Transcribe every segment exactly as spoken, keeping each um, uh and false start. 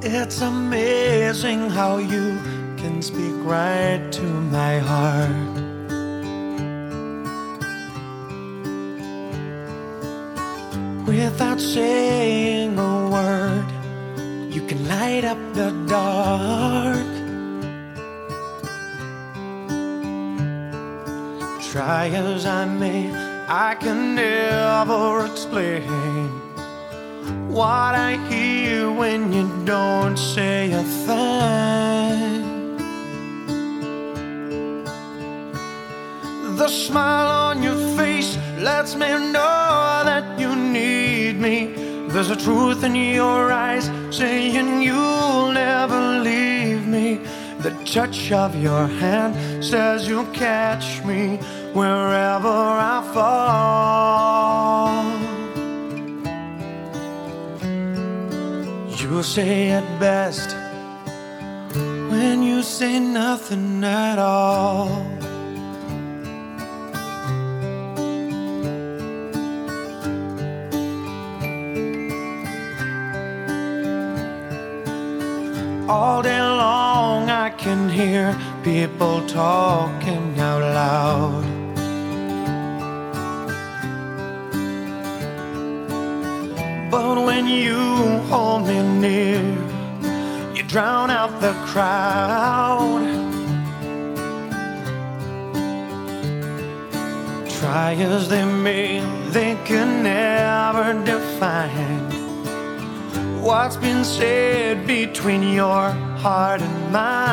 It's amazing how you can speak right to my heart. Without saying a word, you can light up the dark. Try as I may, I can never explain what I hear when you don't say a thing. The smile on your face lets me know that you need me. There's a truth in your eyes saying you'll never leave me. The touch of your hand says you'll catch me wherever I fall. You say it best when you say nothing at all. All day long I can hear people talking out loud. But when you hold me near, you drown out the crowd. Try as they may, they can never define what's been said between your heart and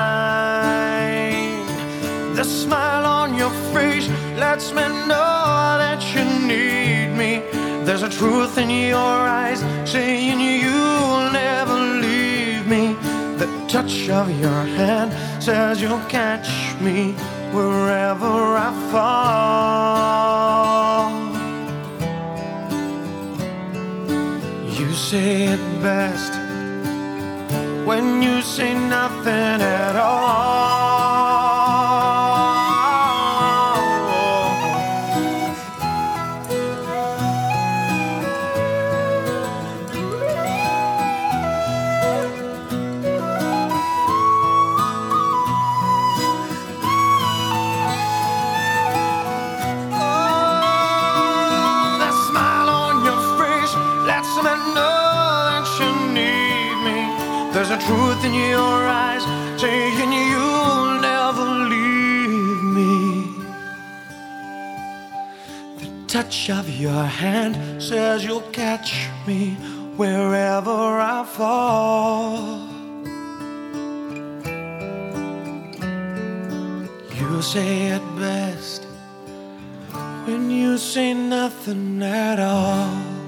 mine. The smile on your face lets me know that you need me. There's a truth in your eyes saying you'll never leave me. The touch of your hand says you'll catch me wherever I fall. You say it best when you say nothing at all. There's a truth in your eyes saying you'll never leave me. The touch of your hand says you'll catch me wherever I fall. You say it best when you say nothing at all.